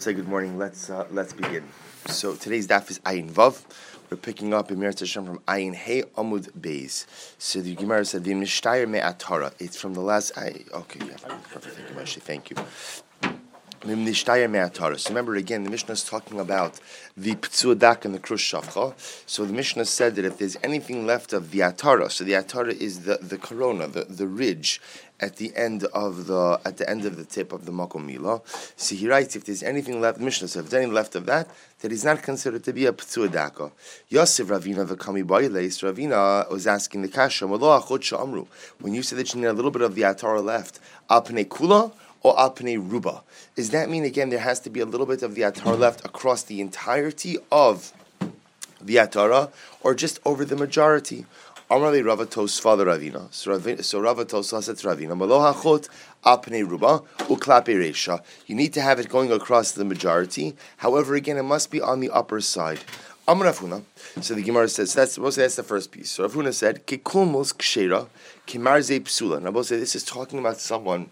Say good morning. Let's begin. So today's daf is Ayin Vav. We're picking up in Meretz Hashem from Ayin Hey Amud Beis. So the Gemara said the Mishtayr Me'atara. It's from the last. Okay, yeah, perfect. Thank you, Moshe. Thank you. So remember again, the Mishnah is talking about the Ptsuadak and the Krush Shavcha. So the Mishnah said that if there's anything left of the Atara, so the Atara is the corona, the ridge at the end of the tip of the Makom Milah. So he writes, if there's anything left, the Mishnah says, if there's anything left of that is not considered to be a Ptsuadaka. Yosef Ravina v'kami b'ayleis, Ravina was asking the Kasha, when you said that you need a little bit of the Atara left, apne kula or apne ruba. Does that mean, again, there has to be a little bit of the Atara left across the entirety of the Atara, or just over the majority? Amarli Rava Tosfa the Ravina. So Rava Tosfa said to Ravina, Malo hachot apne ruba uklape resha. You need to have it going across the majority. However, again, it must be on the upper side. Amar Rafuna. So the Gemara says, that's the first piece. So Rafuna said, Kikulmos kshera kimarze psula. Now, this is talking about someone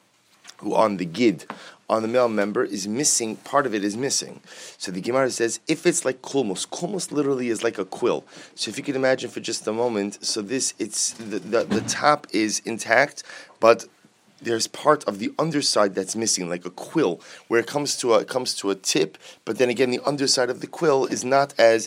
who on the gid, on the male member, is missing, part of it is missing. So the Gemara says, if it's like kulmus literally is like a quill. So if you could imagine for just a moment, so this, it's the top is intact, but there's part of the underside that's missing, like a quill, where it comes to a tip, but then again the underside of the quill is not as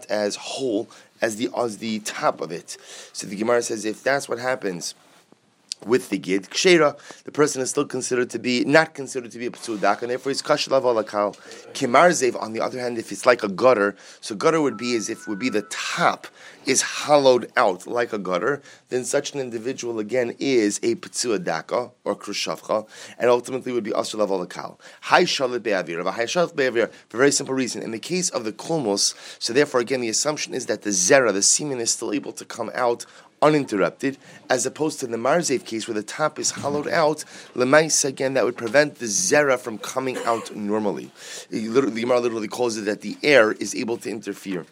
whole as the top of it. So the Gemara says, if that's what happens with the gid kshera, the person is still not considered to be a ptsudak, and therefore he's kashlav alakal. Kimarzev, on the other hand, if it's like a gutter, so gutter would be the top is hollowed out like a gutter, then such an individual again is a ptsuadaka or krushavcha, and ultimately would be asulav alakal. Hai shalit be'avir, hai shalit be'avir, for a very simple reason. In the case of the kulmos, so therefore again the assumption is that the zera, the semen, is still able to come out uninterrupted, as opposed to the marzev case where the top is hollowed out. Lemais, again, that would prevent the zera from coming out normally. The Gemara literally calls it that the air is able to interfere.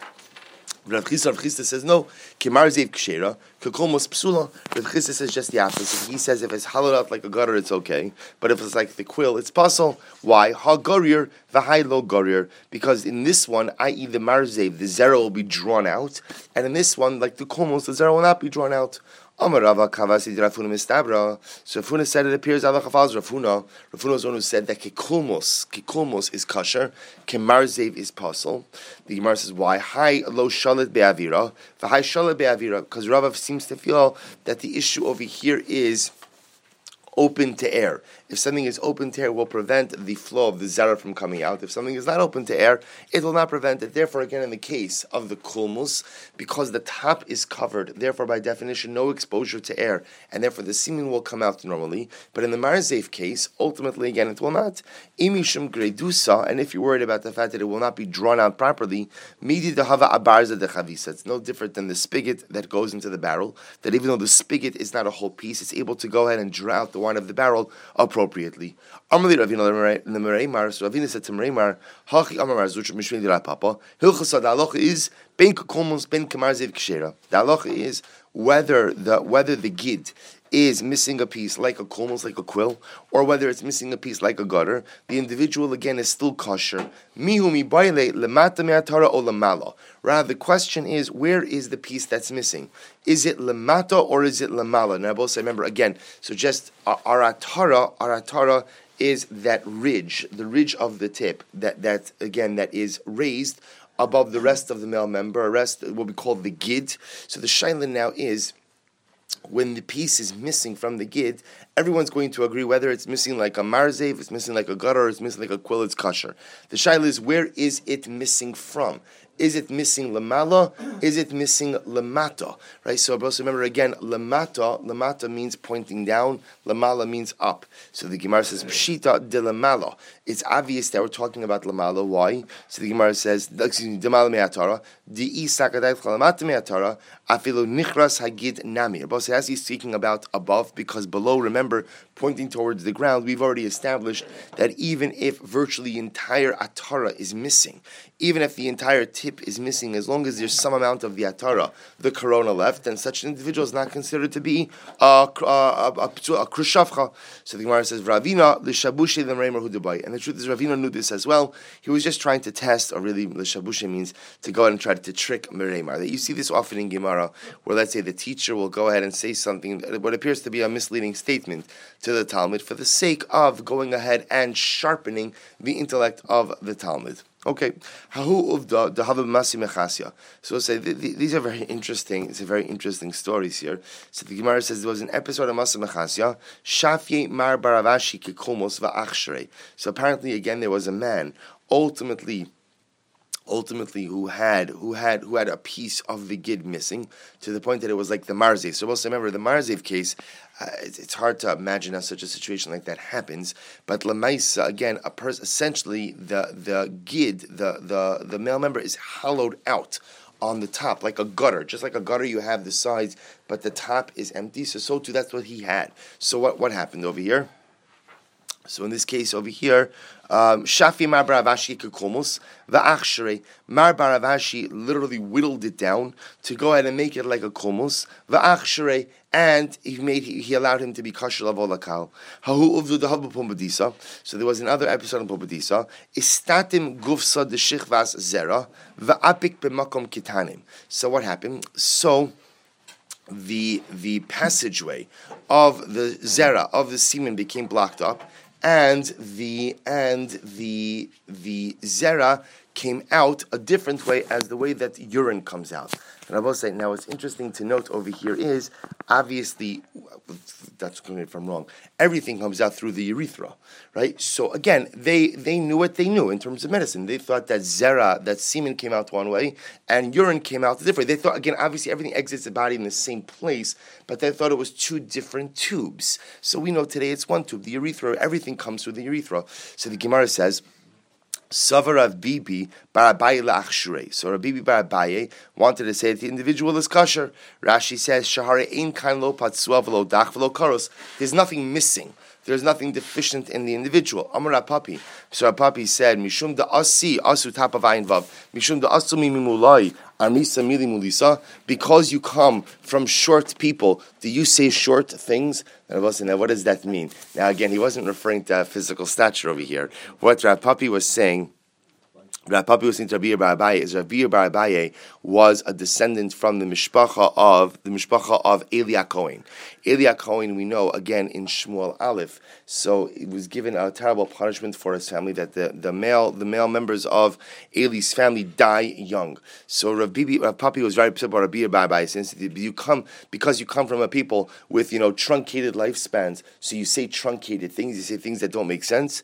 Rav Chisda says no. Kimarzev kshera, kakolmos psula. Rav Chisda says just the opposite. He says if it's hollowed out like a gutter, it's okay. But if it's like the quill, it's puzzle. Why? Ha gorir v'hai lo gorir. Because in this one, i.e. the marzev, the zera will be drawn out, and in this one, like the kolmos, the zera will not be drawn out. Amar Rava Kavasi Rafuna Mistabra. So Rafuna said it appears Allah Chafaz Rafuna. Rafuna is one who said that Kikulmos is kosher, Kemarzev is puzzle. The Gemara says why? Hai lo shalit be'avira, v'hai shalit be'avira. Because Rava seems to feel that the issue over here is open to air. If something is open to air, it will prevent the flow of the zera from coming out. If something is not open to air, it will not prevent it. Therefore, again, in the case of the kulmus, because the top is covered, therefore, by definition, no exposure to air, and therefore the semen will come out normally. But in the marzev case, ultimately, again, it will not. Imishum gredusa, and if you're worried about the fact that it will not be drawn out properly, midi dehava abarza dechavisa. It's no different than the spigot that goes into the barrel, that even though the spigot is not a whole piece, it's able to go ahead and draw out the wine of the barrel appropriately. Amrli Ravina the Mereimar, so Ravina said to Mereimar, Hachi Amar Zuch Mishmini Dira Papa. Hilchasa, the halacha is ben kakolmos ben kamarzev kshera. The halacha is whether the gid is missing a piece like a kolmos, like a quill, or whether it's missing a piece like a gutter, the individual again is still kosher. Mihu mi baile lemata me'atara o lemala. Rather, the question is, where is the piece that's missing? Is it lemata or is it lemala? Now, both remember again. So just our atara is that ridge, the ridge of the tip that is raised above the rest of the male member, what we call the gid. So the shaila now is, when the piece is missing from the gid, everyone's going to agree whether it's missing like a marzev, it's missing like a gutter, or it's missing like a quill, it's kosher. The shaila is, where is it missing from? Is it missing lamala? Is it missing lamata? Right. So also remember again, lamata means pointing down. Lamala means up. So the Gemara says pshita de lamala. It's obvious that we're talking about lamala. Why? So the Gemara says, excuse me, demala me'atara di sakadai lamata me'atara Afilu nichras hagid nami. Rabbi says he's speaking about above, because below, remember, pointing towards the ground, we've already established that even if virtually the entire atara is missing, even if the entire tip is missing, as long as there's some amount of the atara, the corona left, then such an individual is not considered to be a krushavcha. So the Gemara says, Ravina l'shabushe l'mreimer hudabai. And the truth is, Ravina knew this as well. He was just trying to test, or really, l'shabushe means to go ahead and try to trick mereimar. You see this often in Gemara, where let's say the teacher will go ahead and say something, what appears to be a misleading statement to the Talmud, for the sake of going ahead and sharpening the intellect of the Talmud. Okay, Hahu uvda dehava masi mechasya. So we'll say these are very interesting. It's a very interesting stories here. So the Gemara says there was an episode of Masi Mechasya. Shafye mar baravashi kekomos va'achshrei. So apparently, again, there was a man ultimately who had a piece of the gid missing, to the point that it was like the marzev. So also remember the marzev case. It's hard to imagine how such a situation like that happens. But lemaisa, again, essentially the gid, the male member is hollowed out on the top like a gutter, just like a gutter. You have the sides, but the top is empty. So too, that's what he had. So what happened over here? So in this case over here, Shafi Mar Baravashi Kekomos, Va'achshrei. Mar Baravashi literally whittled it down to go ahead and make it like a komos, Va'achshrei, and he allowed him to be kosher lavolakal. Hahu uvdu dehavu pombadisa. So there was another episode of pombadisa. Istatim gufsa deshichvas zera, Va'apik b'makom kitanim. So what happened? So the passageway of the zera, of the semen, became blocked up, and the zera came out a different way, as the way that urine comes out. And I will say, now what's interesting to note over here is, obviously, that's going if I'm wrong, everything comes out through the urethra, right? So again, they knew what they knew in terms of medicine. They thought that zera, that semen, came out one way, and urine came out a different way. They thought, again, obviously everything exits the body in the same place, but they thought it was two different tubes. So we know today it's one tube, the urethra, everything comes through the urethra. So the Gemara says, Savar Rav Bibi bar Abaye la'achshrei. So Rav Bibi bar Abaye wanted to say that the individual is kosher. Rashi says, Shahare ein kain lo patsua v'lo dach v'lo karos. There's nothing missing. There's nothing deficient in the individual. Amar Papi. So Papi said, Mishum da asi asu tapav ayin vav. Mishum da asu mimulai armisa mili mulisa. Because you come from short people, do you say short things? Now, what does that mean? Now, again, he wasn't referring to physical stature over here. What Rav Papi was saying, Rav Papi was saying to Rabbi Bar Abaye, is Rabbi Bar Abaye was a descendant from the mishpacha of Eli Cohen. Eli Cohen, we know again in Shmuel Aleph. So he was given a terrible punishment for his family, that the male members of Eli's family die young. So Rav Papi was very upset about Rabbi Bar Abaye, since because you come from a people with truncated lifespans, so you say truncated things, you say things that don't make sense.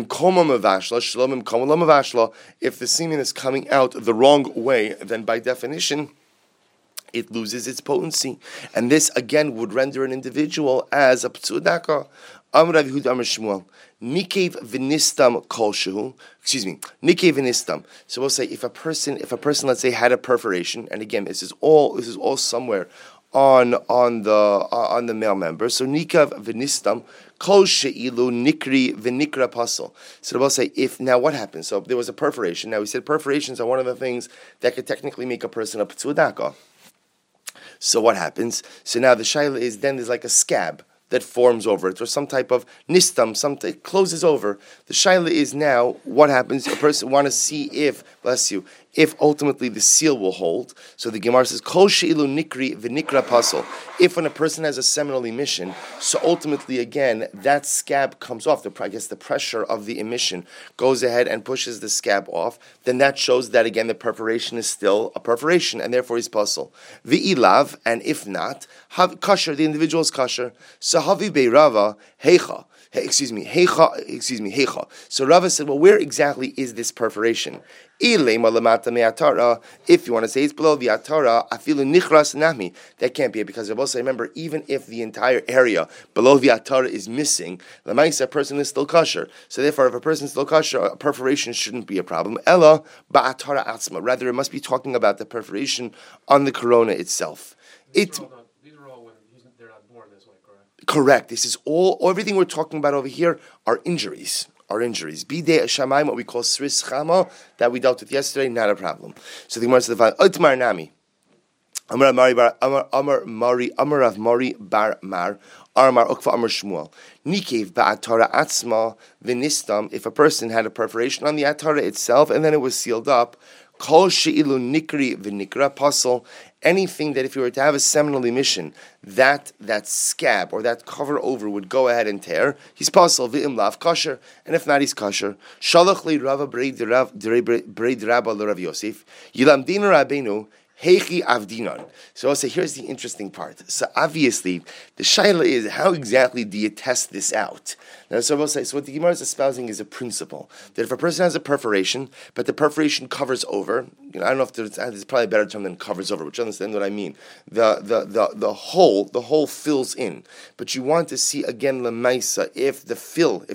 If the semen is coming out the wrong way, then by definition, it loses its potency. And this, again, would render an individual as a p'tzudaka. Amr Rav Yehuda Amr Shmuel. Nikev v'nistam kolshehu. Nikev v'nistam. So we'll say, if a person, let's say, had a perforation, and again, this is all somewhere on the male member. So nikav v'nistam kol she'ilu nikri v'nikra pasal. So we'll say, now what happens? So there was a perforation. Now we said perforations are one of the things that could technically make a person a p'tzudaka. So what happens? So now the shaila is, then there's like a scab that forms over it, or some type of nistam, it closes over. The shaila is now, what happens? A person want to see if ultimately the seal will hold. So the Gemara says, Kol she'ilu nikri v'nikra pasal. If when a person has a seminal emission, so ultimately again, that scab comes off. The pressure of the emission goes ahead and pushes the scab off, then that shows that again the perforation is still a perforation, and therefore is pasal. V'ilav, and if not, kosher, the individual is kosher. So havi beirava heicha. Heicha. So Rava said, well, where exactly is this perforation? If you want to say it's below the atara, afilu nichras nami, that can't be it, because Rabbi say, remember, even if the entire area below the atara is missing, the ma'isa person is still kosher. So therefore, if a person is still kosher, a perforation shouldn't be a problem. Ella ba'atara atzma. Rather, it must be talking about the perforation on the corona itself. These are all when they're not born this way, correct? Correct. This is everything we're talking about over here are injuries. Bidei Shamayim, what we call Sris Chama, that we dealt with yesterday, not a problem. So the Gemara says, Utmar Nami. Amar Rav Mari Bar Mar, Amar Ukva Amar Shmuel. Nikev ba'atara atzma v'nistam, if a person had a perforation on the atara itself and then it was sealed up, Kol she'ilu nikri v'nikra pasal, anything that if you were to have a seminal emission, that scab or that cover over would go ahead and tear, he's pasal v'im lav kosher, and if not, he's kosher. Shalach li Rava breid Rabba l'Rav Yosef, Yilam Dina Rabbeinu, Heichi Avdinon. So I'll say, here's the interesting part. So obviously, the shaila is, how exactly do you test this out? Now, so I'll say, so what the Gemara is espousing is a principle, that if a person has a perforation, but the perforation covers over, I don't know if there's probably a better term than covers over, but you understand what I mean. The hole fills in, but you want to see again lemaisa if the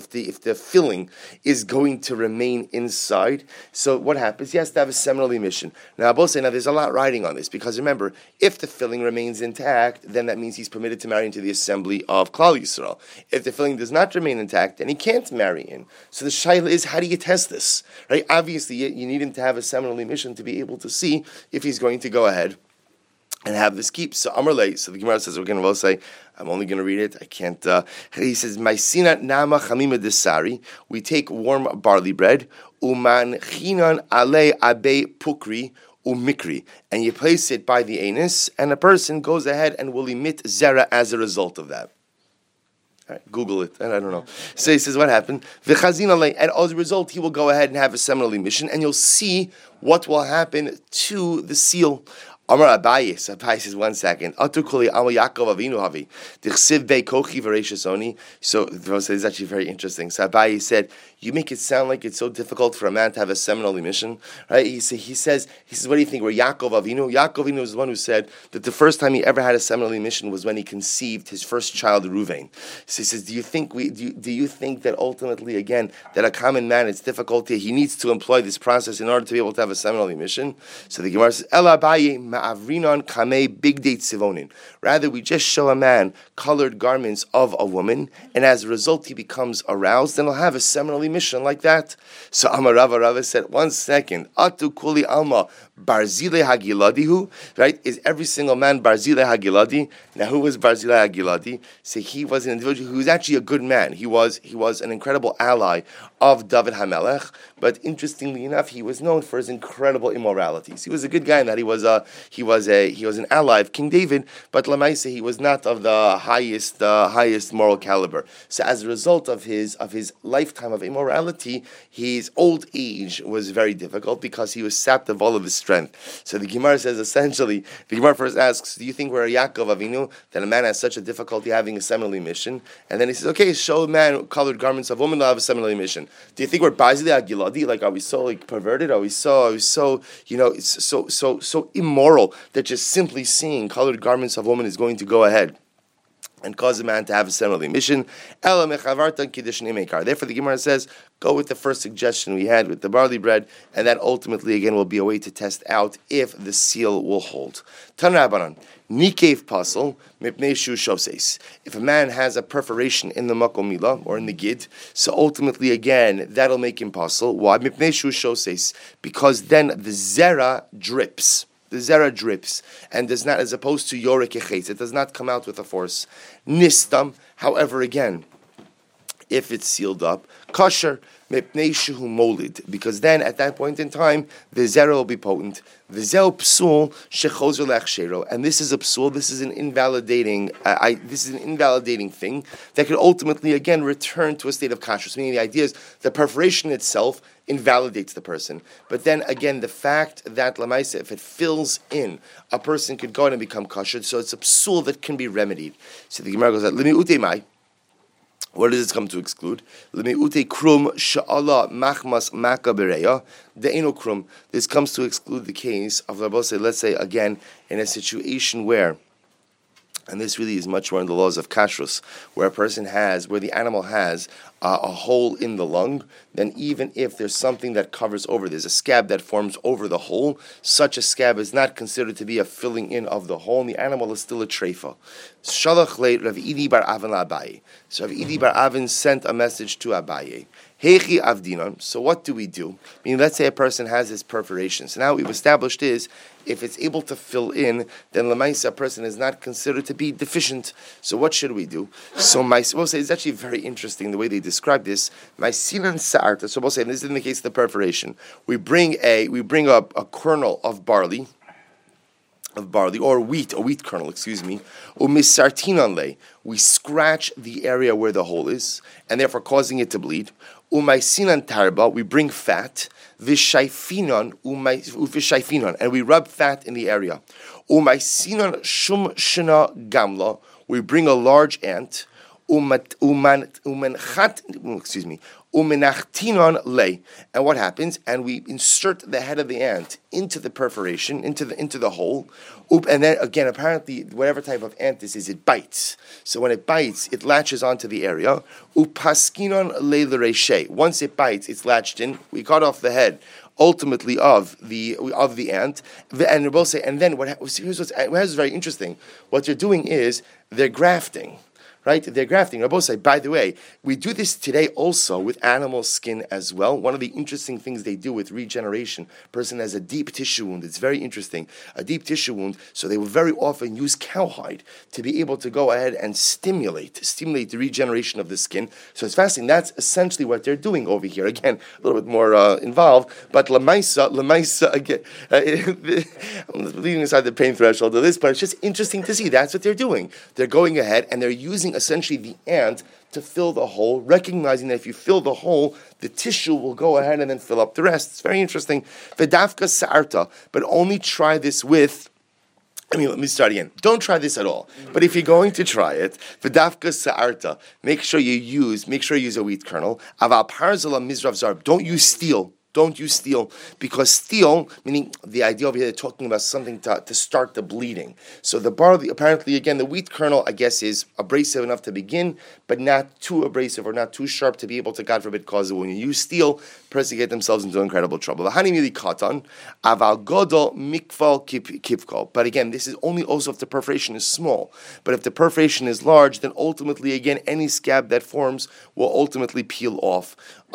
filling is going to remain inside. So what happens? He has to have a seminal emission. Now I both say, now there's a lot riding on this, because remember, if the filling remains intact, then that means he's permitted to marry into the assembly of Klal Yisrael. If the filling does not remain intact, then he can't marry in. So the shaila is, how do you test this? Right? Obviously, you need him to have a seminal emission to be able to see if he's going to go ahead and have this keep. So Amrle, so the Gemara says, we're going to both say, I'm only going to read it. I can't. He says, "Ma'isina nama chamima desari." We take warm barley bread, uman chinan ale abe pukri umikri, and you place it by the anus, and a person goes ahead and will emit zera as a result of that. All right, Google it, and I don't know. So he says, what happened? And as a result, he will go ahead and have a seminal emission, and you'll see what will happen to the seal. Amar Abaye, so Abaye says, 1 second. Atukuli Amal Yaakov Avinu Havi. Dichsiv Bei Kochi V'Reishis Oni. So this is actually very interesting. So Abaye said, you make it sound like it's so difficult for a man to have a seminal emission, right? He says, what do you think? We're Yaakov Avinu. Yaakov Avinu was the one who said that the first time he ever had a seminal emission was when he conceived his first child, Ruvain. So he says, do you think that ultimately, again, that a common man, it's difficult he needs to employ this process in order to be able to have a seminal emission? So the Gemara says, El Abaye ma'avrinon kamei big date sivonin. Rather, we just show a man colored garments of a woman, and as a result, he becomes aroused, and he'll have a seminal emission like that. So Amar Rava said, 1 second, Atu kuli alma barzile hagiladihu, right? Is every single man barzile hagiladi? Now, who was barzile hagiladi? So he was an individual who was actually a good man. He was an incredible ally of David HaMelech, but interestingly enough, he was known for his incredible immoralities. He was a good guy in that he was an ally of King David, but Lamaisa, he was not of the highest moral caliber. So as a result of his lifetime of immorality, his old age was very difficult because he was sapped of all of his strength. So the Gemara says, essentially, the Gemara first asks, do you think we're a Yaakov Avinu, that a man has such a difficulty having a seminal emission? And then he says, okay, show a man colored garments of women that have a seminal emission. Do you think we're Bazili Agiladi? Like, are we so perverted? Are we so immoral that just simply seeing colored garments of women is going to go ahead and cause a man to have a seminal emission? Therefore, the Gemara says, go with the first suggestion we had with the barley bread, and that ultimately, again, will be a way to test out if the seal will hold. Tan Rabbanan, Nikev Pasal, Mipnei Shu Shoses. If a man has a perforation in the Makom Milah, or in the Gid, so ultimately, again, that'll make him Pasal. Why? Mipnei Shu Shoses. Because then the Zera drips. The zera drips and does not, as opposed to yorek echetz, it does not come out with a force. Nistam, however, again, if it's sealed up, kosher mepnei shehu molid, because then at that point in time the zera will be potent. V'zeu psul shechozer lechshero, and this is a psul. This is an invalidating. This is an invalidating thing that could ultimately again return to a state of kashrus. Meaning the idea is the perforation itself invalidates the person, but then again the fact that lamaisa, if it fills in, a person could go in and become kosher. So it's a psul that can be remedied. So the Gemara goes, "Lemi utemai." What does this come to exclude? L'mi'ute krum sha'ala machmas maka bereya de'eno krum. This comes to exclude the case of, let's say again, in a situation where, and this really is much more in the laws of kashrus, where the animal has a hole in the lung, then even if there's something that covers over, there's a scab that forms over the hole, such a scab is not considered to be a filling in of the hole, and the animal is still a treifa. Shalach le Rav Idi bar Avin Abaye. So Rav Idi bar Avin sent a message to Abaye. Hechi avdinon. So what do we do? I mean, let's say a person has this perforation. So now what we've established is, if it's able to fill in, then lemaisa, a person is not considered to be deficient. So what should we do? So we'll say it's actually very interesting the way they describe this. My sinan sa'arta. So we'll say, and this is in the case of the perforation. We bring a kernel of barley, or wheat, a wheat kernel, umisartinanle. We scratch the area where the hole is, and therefore causing it to bleed. Umaisinan tarba, we bring fat. Vishaifinon, and we rub fat in the area. Umaisinan shum shina gamla, we bring a large ant. Umenachtinon lay, and what happens? And we insert the head of the ant into the perforation, into the hole, and then again, apparently, whatever type of ant this is, it bites. So when it bites, it latches onto the area. Upaskinon lay l'reishe. Once it bites, it's latched in. We cut off the head, ultimately of the ant, and we'll say, and then here's what's very interesting. What they're doing is they're grafting. Right? They're grafting. Rabbi say, by the way, we do this today also with animal skin as well. One of the interesting things they do with regeneration, person has a deep tissue wound. It's very interesting. A deep tissue wound. So they will very often use cowhide to be able to go ahead and stimulate the regeneration of the skin. So it's fascinating. That's essentially what they're doing over here. Again, a little bit more involved. But Lamaisa, again, I'm leaving aside the pain threshold of this, but it's just interesting to see. That's what they're doing. They're going ahead and they're using essentially the ant to fill the hole, recognizing that if you fill the hole, the tissue will go ahead and then fill up the rest. It's very interesting. Vedavka sa'arta, but only try this with, let me start again. Don't try this at all. But if you're going to try it, vedavka sa'arta, make sure you use a wheat kernel. Aval parzala mizrav zarb, don't use steel. Don't use steel, because steel, meaning the idea over here, they're talking about something to start the bleeding. So the barley, apparently, again, the wheat kernel, I guess, is abrasive enough to begin, but not too abrasive or not too sharp to be able to, God forbid, cause it. When you use steel, person get themselves into incredible trouble. But again, this is only also if the perforation is small. But if the perforation is large, then ultimately, again, any scab that forms will ultimately peel off.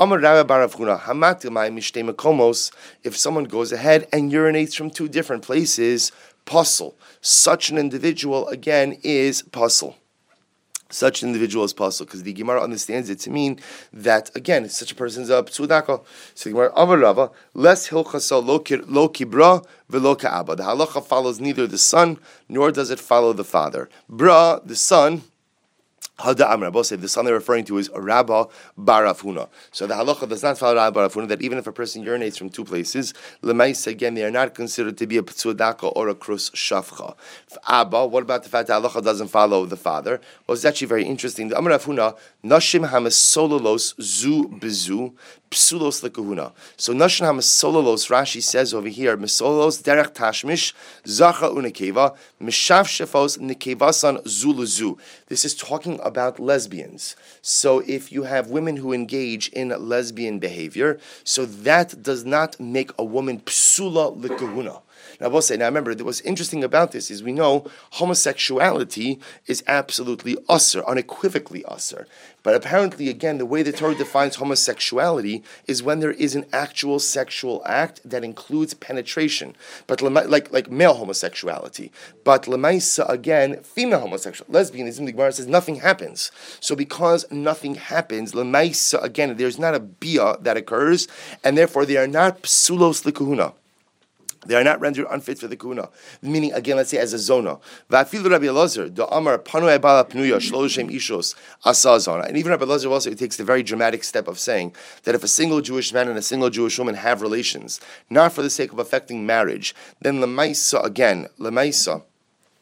If someone goes ahead and urinates from two different places, puzzle. Such an individual, again, is puzzle. Such an individual is puzzle, because the Gemara understands it to mean that, again, such a person is a psudaka. So the Gemara, Avarava, less hilchasa lo kibra velo ka'aba. The halacha follows neither the son, nor does it follow the father. Bra, the son, Hada Amr, both say the son they're referring to is Rabba bar Afuna. So the halacha does not follow Rabba bar Afuna that even if a person urinates from two places, lemais again they are not considered to be a ptsudaka or a krus shafcha. Abba, what about the fact that halacha doesn't follow the father? Well, it's actually very interesting. The Amr Afuna, Nashim hamasololos zu bezu psulos lekahuna. So Nashim hamasololos, Rashi says over here, mesololos derech tashmish zacha unekeva mishav shefos nekevasan zuluzu. This is talking about lesbians. So if you have women who engage in lesbian behavior, so that does not make a woman psula lekahuna. Now, remember, what's interesting about this is we know homosexuality is absolutely usser, unequivocally usser. But apparently, again, the way the Torah defines homosexuality is when there is an actual sexual act that includes penetration, but like male homosexuality. But lemaisa, again, female homosexuality, lesbianism, the Gemara says nothing happens. So because nothing happens, lemaisa, again, there's not a bia that occurs, and therefore they are not psulos likuhuna. They are not rendered unfit for the kuna. Meaning, again, let's say as a zona. Va'afilu Rabbi Elazar, the Amar panu ebala pnuya shloshem ishos asa zona. And even Rabbi Elazar also takes the very dramatic step of saying that if a single Jewish man and a single Jewish woman have relations, not for the sake of affecting marriage, then lemaisa,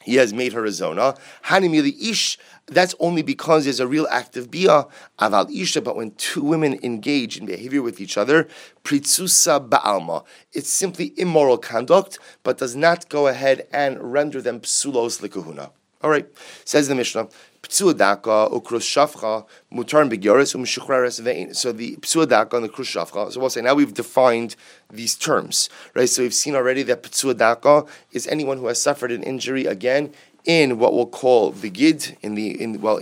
he has made her a zona. Hanimili ish, that's only because there's a real active bia. Aval isha, but when two women engage in behavior with each other, pritzusa ba'alma, it's simply immoral conduct, but does not go ahead and render them psulos likuhuna. All right, says the Mishnah. Psuadaka ukrus shafcha mutar begyoris umshuchrares vein. So the psuadaka and the krus shafcha. So we'll say now we've defined these terms, right? So we've seen already that psuadaka is anyone who has suffered an injury again in what we'll call the gid, in the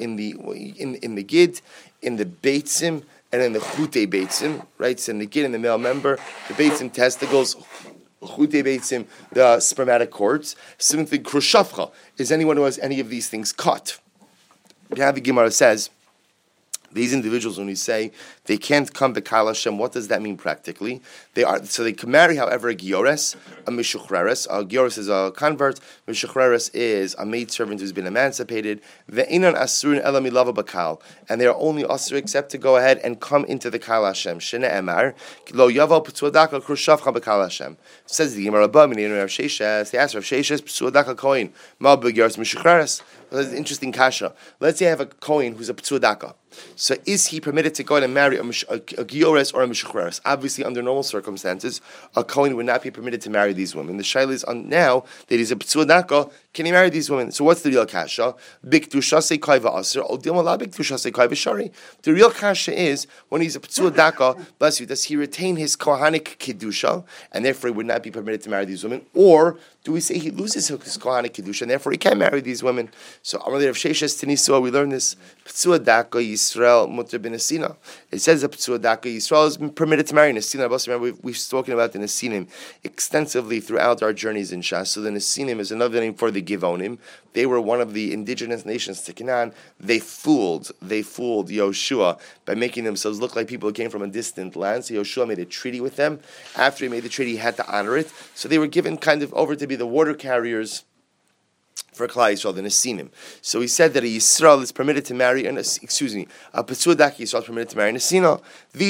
gid, in the beitzim, and in the chute beitzim, right? So in the gid, in the male member, the beitzim testicles. Chute beitzim, the spermatic cords. Simply krushafcha is anyone who has any of these things cut. The Gemara says, these individuals, when we say they can't come to Kal Hashem, what does that mean practically? They can marry, however, a giores, a mishuchreres. A giores is a convert. Mishuchreres is a maidservant who's been emancipated. Ve'inan asurin ela milava bakal, and they are only asur except to go ahead and come into the Kal Hashem. Shene emar lo yaval p'tzuadaka krushavcha b'Kal Hashem. Says the Gemara above, they ask Rav Sheshes p'tzuadaka kohen ma b'giores mishuchreres. That's an interesting kasha. Let's say I have a kohen who's a p'tzuadaka. So is he permitted to go and marry a giores or a mishuchreres? Obviously, under normal circumstances, a kohen would not be permitted to marry these women. The shaila is on now that he's a p'tzuadaka. Can he marry these women? So what's the real kasha? Biktushase kaiva aser or dilma biktushase kaiva shari. The real kasha is when he's a p'tzuadaka. Bless you. Does he retain his kohanic kedusha and therefore he would not be permitted to marry these women, or do we say he loses his kohanic kedusha and therefore he can marry these women? So Amar Rav Sheshes Tanisua, we learn this p'tzuadaka Yisrael muter b'nesina. It says that p'tzuadaka Yisrael is permitted to marry nesina. Remember we've spoken about the nesinim extensively throughout our journeys in Shas. So the nesinim is another name for the Givonim. They were one of the indigenous nations to Canaan. They fooled Yoshua by making themselves look like people who came from a distant land. So Yoshua made a treaty with them. After he made the treaty, he had to honor it. So they were given kind of over to be the water carriers for Klal Yisrael, the Nesinim. So he said that a Yisrael is permitted to marry, a Petzuadak Yisrael is permitted to marry Nesina.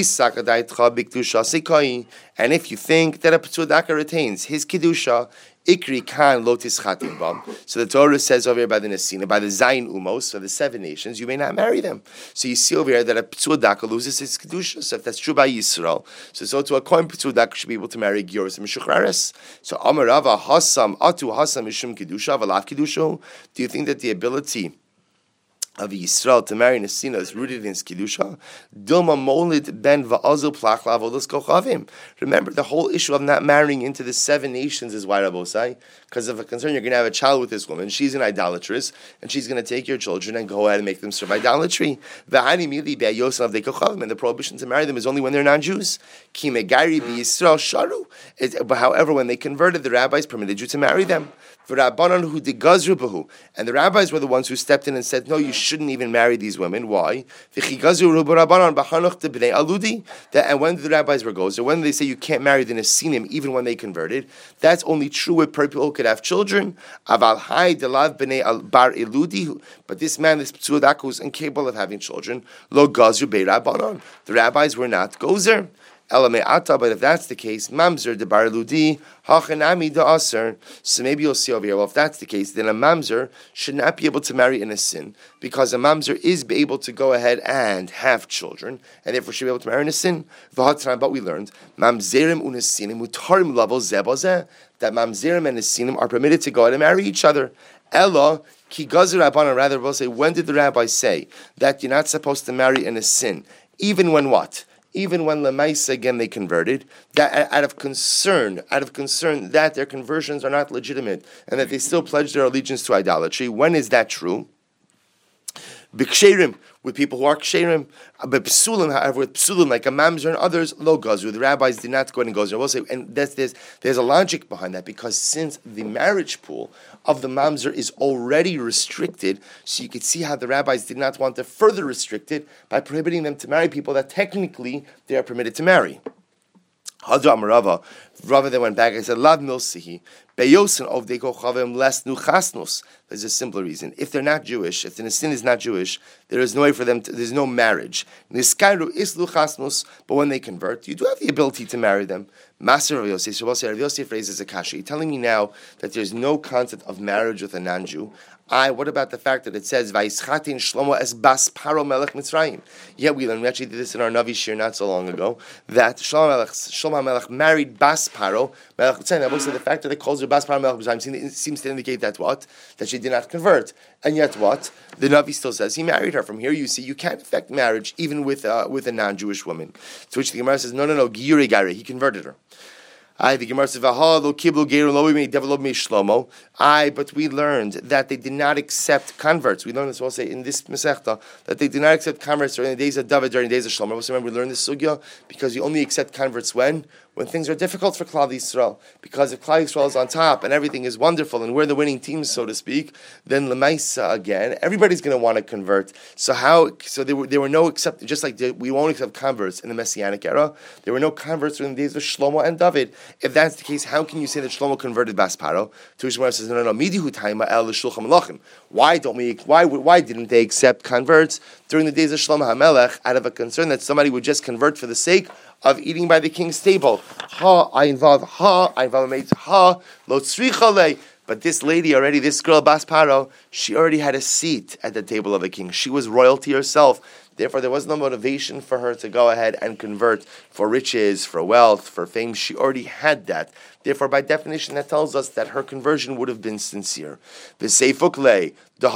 And if you think that a Petzuadaka retains his Kedusha, Ikri kan lotis chatim bam. So the Torah says over here by the Nesina, by the Zayin Umos, so the 7 nations, you may not marry them. So you see over here that a Petzuadaka loses his Kedusha. So if that's true by Yisrael, so to a Kohen Petzuadaka should be able to marry Gioris and Meshuchrares. So Amar Rava Hasam Atu Hasam Mishum Kedusha Valav Kedusha. Do you think that the ability of Yisrael to marry Nesina is rooted in his Kedusha? Dilma molid ben va'azul plach la'avodas kochavim. Remember, the whole issue of not marrying into the 7 nations is why Rabbosai, because of a concern you're going to have a child with this woman. She's an idolatress, and she's going to take your children and go ahead and make them serve idolatry. And the prohibition to marry them is only when they're non-Jews. But however, when they converted, the rabbis permitted you to marry them. And the rabbis were the ones who stepped in and said, no, you shouldn't even marry these women. Why? And when the rabbis were gozer, when they say you can't marry the Nesinim even when they converted, that's only true with people who could have children. But this man, this Petzuadak, who's incapable of having children, the rabbis were not gozer. But if that's the case, mamzer de bar ludi hachanami de aser. So maybe you'll see over here. Well, if that's the case, then a mamzer should not be able to marry in a sin, because a mamzer is able to go ahead and have children, and therefore should be able to marry in a sin. But we learned mamzerim unesinim mutarim level zebazeh, that mamzerim and nesinim are permitted to go ahead and marry each other. Ella ki gazer rabbanan. Rather, we'll say, when did the rabbi say that you're not supposed to marry in a sin, even when what? Even when Lemaisa, again, they converted, that out of concern that their conversions are not legitimate and that they still pledge their allegiance to idolatry. When is that true? Biksherim, with people who are ksherim, but psulim, however, with psulim like a mamzer and others, lo gazu. The rabbis did not go ahead and gozer. We'll say, and there's a logic behind that, because since the marriage pool of the mamzer is already restricted, so you could see how the rabbis did not want to further restrict it by prohibiting them to marry people that technically they are permitted to marry. Hadra Amarava, Rava then went back and said, Lav milsihi, beyosin of deko chavim les nuchasnus. There's a simpler reason. If they're not Jewish, if the Nisin is not Jewish, there is no way for them there's no marriage. Niskairu islu chasnus, but when they convert, you do have the ability to marry them. Master Rav Yosef, Rav Yosef raises a kasha. You're telling me now that there's no concept of marriage with a non-Jew. What about the fact that it says Vayischatin Shlomo es bas Paro melech Mitzrayim? Yeah, we actually did this in our Navi Shir not so long ago. That Shlomo Melech married bas Paro melech Mitzrayim. Also, the fact that it calls her bas Paro melech Mitzrayim seems to indicate that what? That she did not convert. And yet what? The Navi still says he married her. From here you see you can't affect marriage even with a non-Jewish woman. To which the Gemara says no, Giyuri Gari, he converted her. The Gemara says, but we learned that they did not accept converts. We learned this also in this Masechta, that they did not accept converts during the days of David, during the days of Shlomo. Also remember, we learned this sugya because you only accept converts when things are difficult for Klal Yisrael. Because if Klal Yisrael is on top and everything is wonderful and we're the winning team, so to speak, then Lemaisa again, everybody's going to want to convert. So there were no accept, just like we won't accept converts in the Messianic era, there were no converts during the days of Shlomo and David. If that's the case, how can you say that Shlomo converted Bas Paro? To which Gemara says, no. Midihu taima el l'shulchan malachim. Why didn't they accept converts during the days of Shlomo HaMelech out of a concern that somebody would just convert for the sake of eating by the king's table? I involve a mate, lo tzricha le. But this lady already, this girl Bas Paro, she already had a seat at the table of the king. She was royalty herself. Therefore, there was no motivation for her to go ahead and convert for riches, for wealth, for fame. She already had that. Therefore, by definition, that tells us that her conversion would have been sincere. But there's another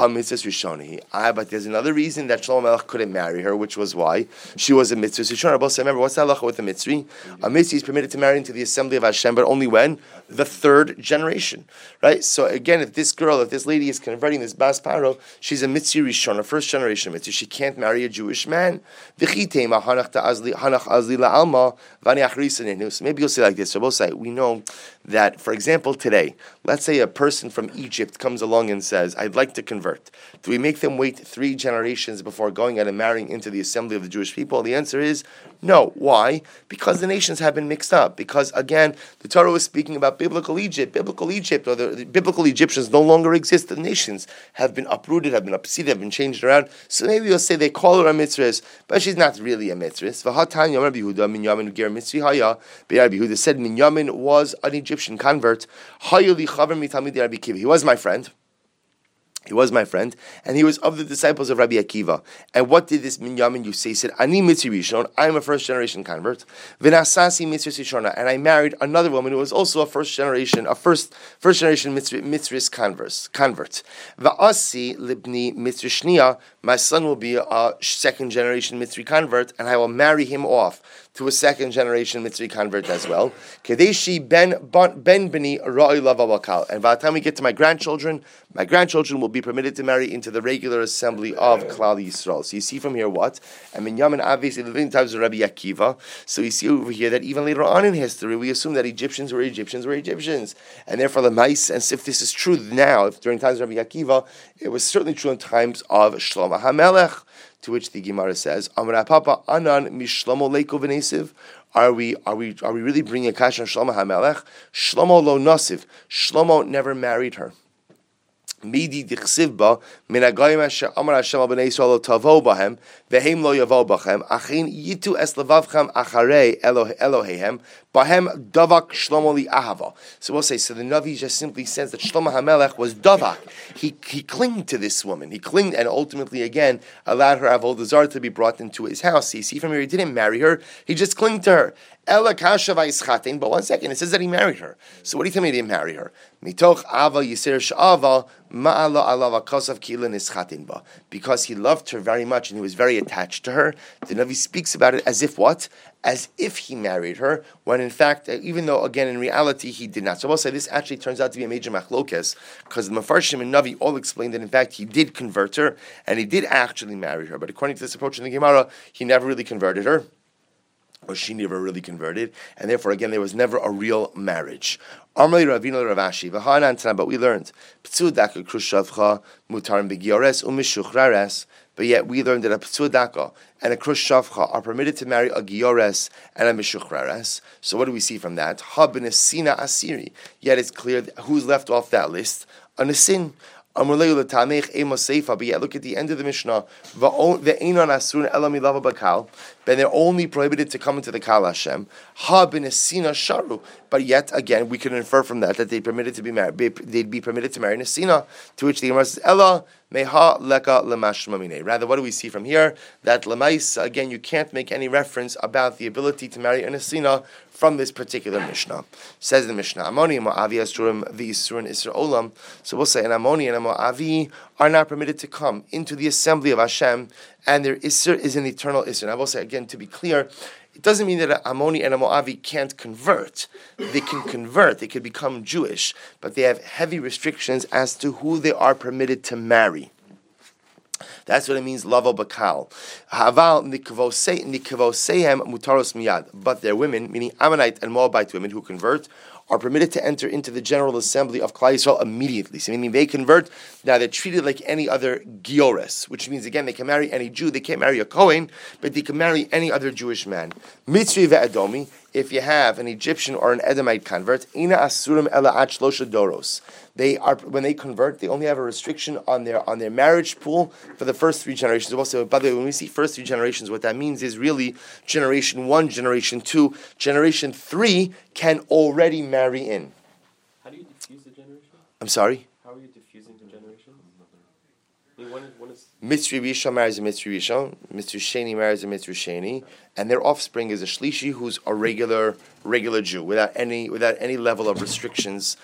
reason that Shlomo Melech couldn't marry her, which was why she was a mitzvah rishona. Remember, what's the halacha with a mitzvah? A mitzvah is permitted to marry into the assembly of Hashem, but only when? The third generation. Right? So again, if this lady is converting, this Bas Paro, she's a mitzvah rishona, first generation mitzvah. She can't marry a Jewish man. So maybe you'll say like this. We know that, for example, today, let's say a person from Egypt comes along and says, I'd like to convert. Do we make them wait 3 generations before going out and marrying into the assembly of the Jewish people? The answer is no. Why? Because the nations have been mixed up. Because, again, the Torah was speaking about biblical Egypt. Biblical Egypt, or the biblical Egyptians no longer exist. The nations have been uprooted, have been upseated, have been changed around. So maybe you'll say they call her a mitzvah, but she's not really a mitzvah. Rabbi Yehuda said Minyamin was an Egyptian convert. He was my friend. And he was of the disciples of Rabbi Akiva. And what did this Minyamin you say? He said, Ani mitzvah rishon, I'm a first generation convert. V'nasasi mitzvah rishona, and I married another woman who was also a first generation mitzvah convert. Va'asi libni mitzvah shnia, my son will be a second generation mitzvah convert, and I will marry him off to a second generation mitzvah convert as well. Kadeshi ben beni ra'i lavavakal. And by the time we get to my grandchildren will be permitted to marry into the regular assembly of Klal Yisrael. So you see from here what? And Minyamin obviously lived in times of Rabbi Akiva. So you see over here that even later on in history, we assume that Egyptians were Egyptians. And therefore the mice, and if this is true now, if during times of Rabbi Akiva, it was certainly true in times of Shlomo HaMelech. To which the Gemara says, Amar Papa Anan Mishlomo Leiko V'Nesiv. Are we really bringing a kasha on Shlomo HaMelech? Shlomo lo nosiv. Shlomo never married her. Midi dichsivba min agayim asher amar Hashem al bnei Yisrael tavo bahem vehem lo yavo bachem achin yitu es levavchem acharei Eloheihem bahem davak Shlomo li ahava. So we'll say, so the Navi just simply says that Shlomo HaMelech was davak. He clinged to this woman. He clinged and ultimately again allowed her avodah zarah to be brought into his house. So you see from here, he didn't marry her. He just clinged to her. But 1 second, it says that he married her. So what do you tell me he didn't marry her? Mitoch ava yisir sh'ava ma'ala alava kosav kila nischatin ba. Because he loved her very much and he was very attached to her. The Navi speaks about it as if what? As if he married her, when in fact, even though again in reality he did not. So we'll say this actually turns out to be a major machlokes, because the Mefarshim and Navi all explained that in fact he did convert her and he did actually marry her. But according to this approach in the Gemara, he never really converted her, or she never really converted, and therefore again there was never a real marriage. But we learned but yet we learned that a P'tzua Daka and a Krush Shavcha are permitted to marry a Giores and a Mishuchreres. So what do we see from that? Ha b'nesina asiri. Yet it's clear who's left off that list. A Nesin. But yet look at the end of the Mishnah. Then they're only prohibited to come into the Kal Hashem. Ha b'nesina sharu. But yet again, we can infer from that they'd permitted to be married. They'd be permitted to marry Nesina. To which the Gemara says, Ella meha leka lemashma mine. Rather, what do we see from here? That lemais, again, you can't make any reference about the ability to marry a Nesina from this particular Mishnah. Says the Mishnah, Amoni and Moavi Asurim v'Yisurin Isra Olam. So we'll say an Amoni and a Moavi are not permitted to come into the assembly of Hashem, and their Isser is an eternal Isser. And I will say again, to be clear, it doesn't mean that an Ammoni and a Moavi can't convert. They can convert, they can become Jewish, but they have heavy restrictions as to who they are permitted to marry. That's what it means, lavo bakal. Haval nikvosehem mutaros miyad. But their women, meaning Ammonite and Moabite women who convert, are permitted to enter into the general assembly of Klal Yisrael immediately. So meaning they convert, now they're treated like any other giores, which means again they can marry any Jew, they can't marry a Kohen, but they can marry any other Jewish man. Mitzri ve'edomi, if you have an Egyptian or an Edomite convert, ina asurim ela at shlosha doros. They are, when they convert, they only have a restriction on their marriage pool for the first 3 generations. Also, by the way, when we see first 3 generations, what that means is really generation 1, generation 2, generation 3 can already marry in. How do you diffuse the generation? I'm sorry? How are you diffusing the generation? I mean, one is Mitzri Rishon marries a Mitzri Rishon, Mitzri Sheni marries a Mitzri Sheni, and their offspring is a Shlishi who's a regular Jew without any level of restrictions.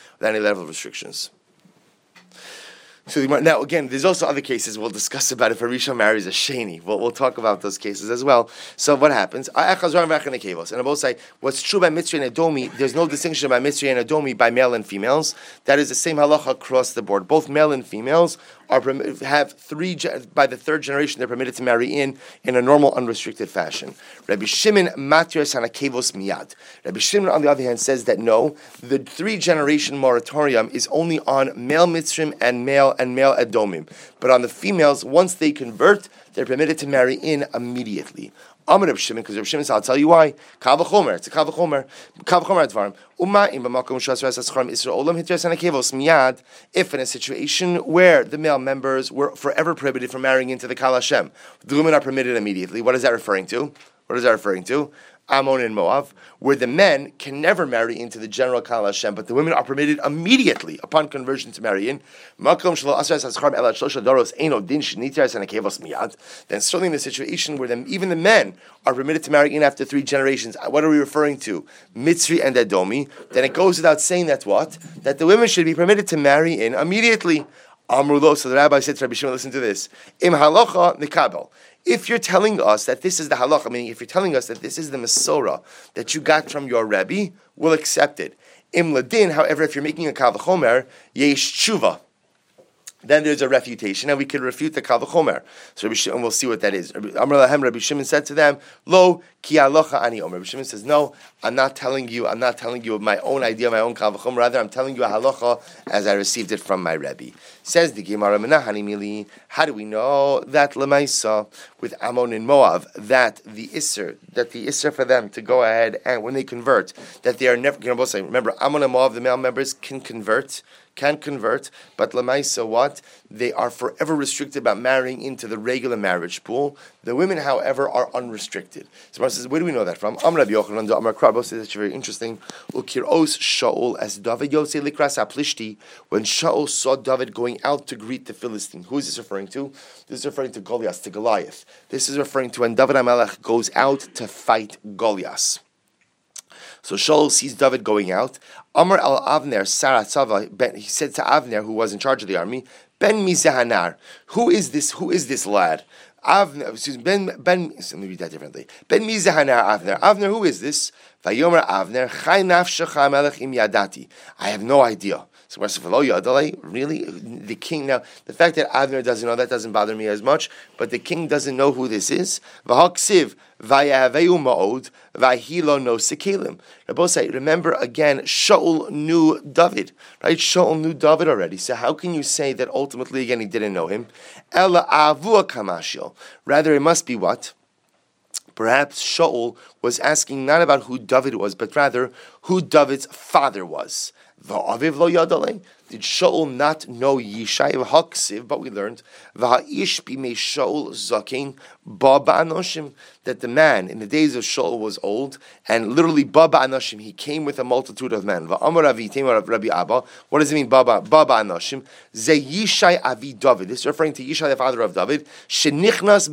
So now again, there's also other cases we'll discuss about if a Rishon marries a Sheni. We'll talk about those cases as well. So what happens? And I both say what's true about Mitzri and Edomi, there's no distinction about Mitzri and Edomi by male and females. That is the same halacha across the board. Both male and females have 3 by the 3rd generation. They're permitted to marry in a normal, unrestricted fashion. Rabbi Shimon matris hanakevos miyad. Rabbi Shimon, on the other hand, says that no, the 3-generation moratorium is only on male Mitzrim and male Edomim. But on the females, once they convert, they're permitted to marry in immediately. Amar Reb Shimon, because Reb Shimon said, I'll tell you why. Kal v'chomer, it's a kal v'chomer advarim. Uma im b'makom shasras aschram Isra Olam hitras hanakevos miyad. If in a situation where the male members were forever prohibited from marrying into the Kal Hashem, the women are permitted immediately. What is that referring to? Ammon and Moab, where the men can never marry into the general Kal Hashem, but the women are permitted immediately upon conversion to marry in. Then certainly in the situation where even the men are permitted to marry in after 3 generations, what are we referring to? Mitzri and Edomi. Then it goes without saying that what? That the women should be permitted to marry in immediately. Amrulo, so the rabbi said to Rabbi Shimon, listen to this. Im halacha nikabel. If you're telling us that this is the halacha, meaning if you're telling us that this is the Masorah that you got from your Rebbe, we'll accept it. Im ladin, however, if you're making a kal v'chomer, yesh tshuva. Then there's a refutation, and we can refute the kal v'chomer. So and we'll see what that is. Amar lahem, Rabbi Shimon said to them, Lo ki halacha ani omer. Rabbi Shimon says, no, I'm not telling you of my own idea, my own kal v'chomer. Rather, I'm telling you a halacha as I received it from my Rebbe. Says the Gemara, Menahani mili. How do we know that lemaisa with Ammon and Moab that the isser for them to go ahead and when they convert that they are never going to both say. Remember, Ammon and Moab, the male members can convert, but lemaisa what? They are forever restricted about marrying into the regular marriage pool. The women, however, are unrestricted. So Mara says, where do we know that from? Amar Rabbi Yochanan, Amar Krabo says it's very interesting. Ukiros Shaul as David Yosei Likras Aplishti, when Shaul saw David going out to greet the Philistine. Who is this referring to? This is referring to Goliath, to Goliath. This is referring to when David HaMelech goes out to fight Goliath. So Shaul sees David going out. Amar al Avner Sarah Tzava. He said to Avner, who was in charge of the army, Ben Mizahanar. Who is this lad? Avner. Excuse me. Let me read that differently. Ben Mizahanar Avner. Avner, who is this? Vayomer Avner, Chai nafshecha melech im yadati. I have no idea. So really, the king now. The fact that Avner doesn't know, that doesn't bother me as much. But the king doesn't know who this is. V'haksiv vayahaveu ma'od v'hilo no sekelim. Rabosai, remember again, Shaul knew David, right? Shaul knew David already. So how can you say that ultimately again he didn't know him? Ela avua kamashil. Rather, it must be what? Perhaps Shaul was asking not about who David was, but rather who David's father was. Va'aviv lo yadalei. Did Shaul not know Yishai v'haksiv? But we learned v'ha'ish b'mei Shaul zaken baba anoshim, that the man in the days of Shaul was old, and literally baba anoshim, he came with a multitude of men. Va'amar Avi Tamar Rabbi Abba. What does it mean baba anoshim? Ze Yishai Avi David. This is referring to Yishai, the father of David. Shenichnas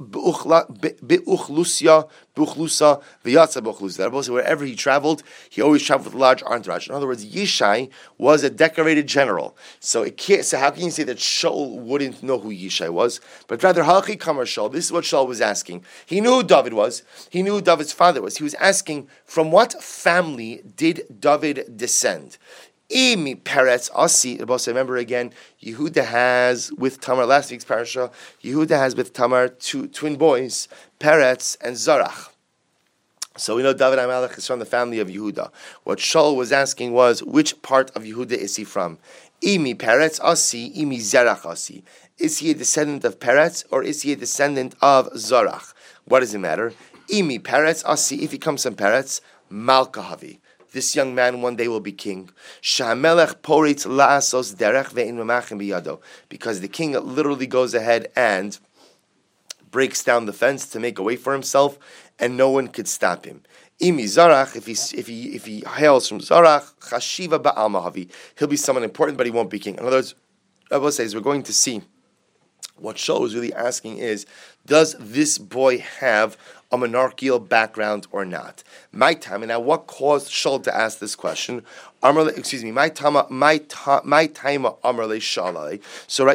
be'uchlusa v'yatza be'uchlusa. Wherever he traveled, he always traveled with a large entourage. In other words, Yishai was a decorated general. So how can you say that Shaul wouldn't know who Yishai was? But rather, Halchi Kamar Shaul. This is what Shaul was asking. He knew who David was. He knew who David's father was. He was asking, from what family did David descend? Imi Peretz Asi. Remember again, Yehuda has with Tamar, last week's parasha, Yehuda has with Tamar two twin boys, Peretz and Zarach. So we know David HaMelech is from the family of Yehuda. What Shaul was asking was, which part of Yehuda is he from? Imi Peretz Asi, Imi Zerach Asi. Is he a descendant of Peretz or is he a descendant of Zarach? What does it matter? Imi Peretz Asi, if he comes from Peretz, Malkahavi. This young man one day will be king. Shamelech poritz la'asos derech ve'in memachim biyado. Because the king literally goes ahead and breaks down the fence to make a way for himself, and no one could stop him. Imi Zarach, if he hails from Zarach, chashiva ba'al mahavi, he'll be someone important, but he won't be king. In other words, Rabbi says we're going to see what Shaul is really asking is, does this boy have a monarchical background or not? My time, and now what caused Shaul to ask this question? My time Amarle Shalai. So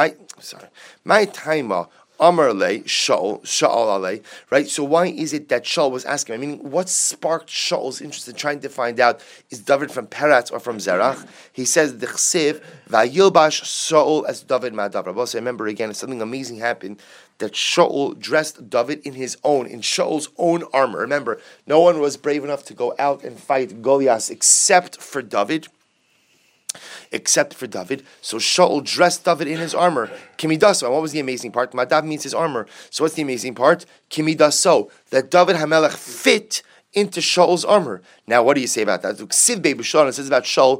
my time Amarle Shaul, right? So why is it that Shaul was asking? I mean, what sparked Shaul's interest in trying to find out, is David from Peretz or from Zerach? He says, the Chsiv, Vayilbash Shaul as David Ma'adav. So remember again, something amazing happened, that Shaul dressed David in Shaul's own armor. Remember, no one was brave enough to go out and fight Goliath except for David. So Shaul dressed David in his armor. Kimidaso. And what was the amazing part? Madav means his armor. So what's the amazing part? Kimidaso. That David HaMelech fit into Shaul's armor. Now, what do you say about that? It says about Shaul,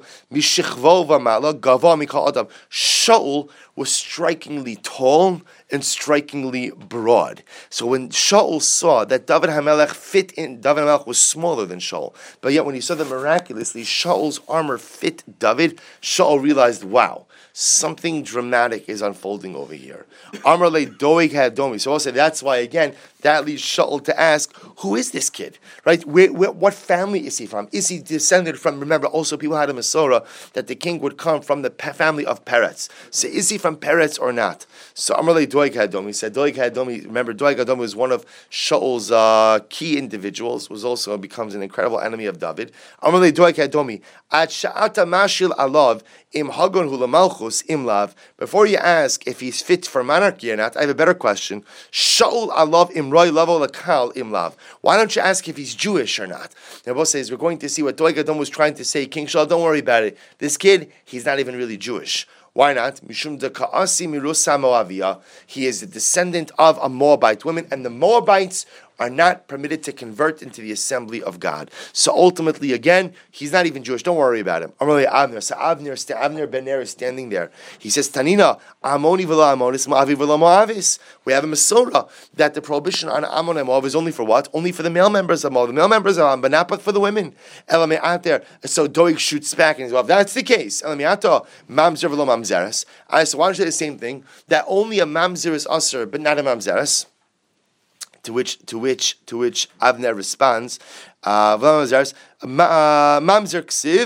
Shaul was strikingly tall and strikingly broad. So when Shaul saw that David HaMelech fit in, David HaMelech was smaller than Shaul, but yet when he saw that miraculously Shaul's armor fit David, Shaul realized, wow, something dramatic is unfolding over here. Amar le doeg hadomi. So also that's why again that leads Shaul to ask, who is this kid? Right? What family is he from? Is he descended from? Remember, also people had a Masorah that the king would come from the family of Peretz. So is he from Peretz or not? So Amar le doeg hadomi said doeg hadomi. Remember, doeg hadomi was one of Shaul's key individuals. Becomes an incredible enemy of David. Amar le doeg hadomi at sha'ata mashil alav im hagon hula malchus imlav. Before you ask if he's fit for monarchy or not, I have a better question. Shaul alav imroy lavo lakal imlav. Why don't you ask if he's Jewish or not? Now, both says we're going to see what Doeg Hadom was trying to say. King Shaul, don't worry about it. This kid, he's not even really Jewish. Why not? Mishum de ka'asi mirusa Moavia. He is a descendant of a Moabite woman, and the Moabites are not permitted to convert into the assembly of God. So ultimately, again, he's not even Jewish. Don't worry about him. Avner. So Avner ben Ner is standing there. He says, Tanina, Amoni v'la Amonis, Moavi v'la Moavis. We have a Masorah that the prohibition on Ammon and Moav is only for what? Only for the male members of Moav. The male members of Ammon, but not for the women. So Doeg shoots back and he's, well, if that's the case, Mamzer v'la Mamzeres. So why don't you say the same thing? That only a Mamzer is usher, but not a Mamzeres. To which Avner responds, Mamzer ksiv,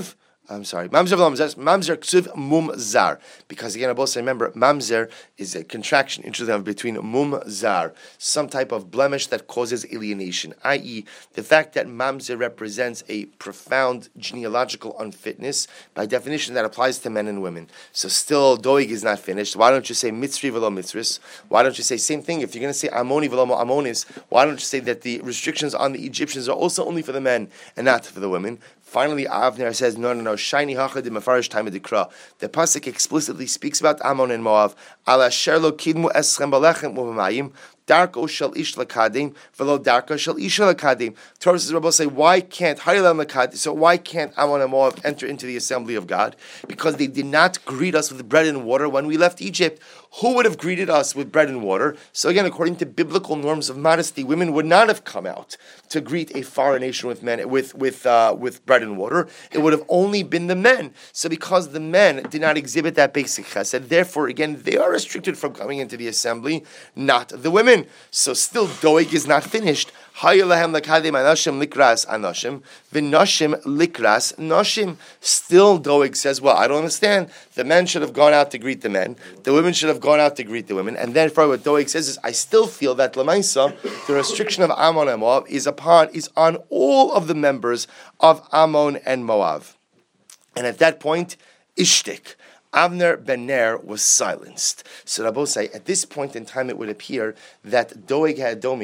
I'm sorry. Mamzer v'lo mamzer. Mamzer ksuv mumzar. Because again, I both remember, mamzer is a contraction, interesting, between mumzar, some type of blemish that causes alienation, i.e., the fact that mamzer represents a profound genealogical unfitness. By definition, that applies to men and women. So still, doeg is not finished. Why don't you say mitzri v'lo mitzris? Why don't you say same thing? If you're going to say amoni v'lo amonis, why don't you say that the restrictions on the Egyptians are also only for the men and not for the women? Finally, Avner says, no, shiny hachad mefarish time of dikra. The pasuk explicitly speaks about Ammon and Moab. Ala sherlo kidmu eschem balechem u'mayim. Darko shall ish lakadim, velo darko shall ish lakadim. Torah says, Rabbi say, why can't Harilam lakadim? So why can't Ammon and Moab enter into the assembly of God? Because they did not greet us with bread and water when we left Egypt. Who would have greeted us with bread and water? So again, according to biblical norms of modesty, women would not have come out to greet a foreign nation with men with bread and water. It would have only been the men. So because the men did not exhibit that basic chesed, therefore again they are restricted from coming into the assembly, not the women. So still doeg is not finished. Hayalahem lakadim anashim likras anashim v'nashim likras nashim. Still doeg says, well, I don't understand. The men should have gone out to greet the men. The women should have gone out to greet the women. And then for what doeg says is, I still feel that Lamaisa, the restriction of Ammon and Moab is on all of the members of Ammon and Moab. And at that point, ishtik. Avner ben Ner was silenced. So Rabbosai, at this point in time, it would appear that Doeg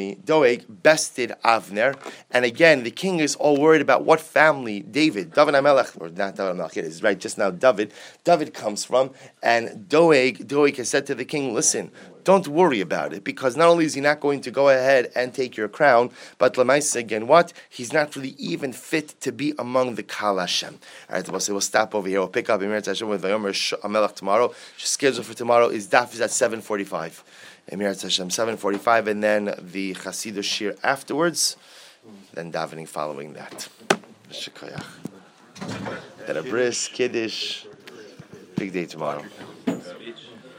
bested Avner, and again, the king is all worried about what family David HaMelech, or not David HaMelech, it is right, just now David comes from, and Doeg has said to the king, listen, don't worry about it, because not only is he not going to go ahead and take your crown, but Lamaisa, again, what? He's not really even fit to be among the Kal Hashem. All right, we'll stop over here. We'll pick up Emir Hashem with Vayomer HaMelech tomorrow. Schedule for tomorrow is Daf is at 7:45. Emir Hashem 7:45, and then the Chasidus Shir afterwards, then davening following that. Then a bris, Kiddush, big day tomorrow.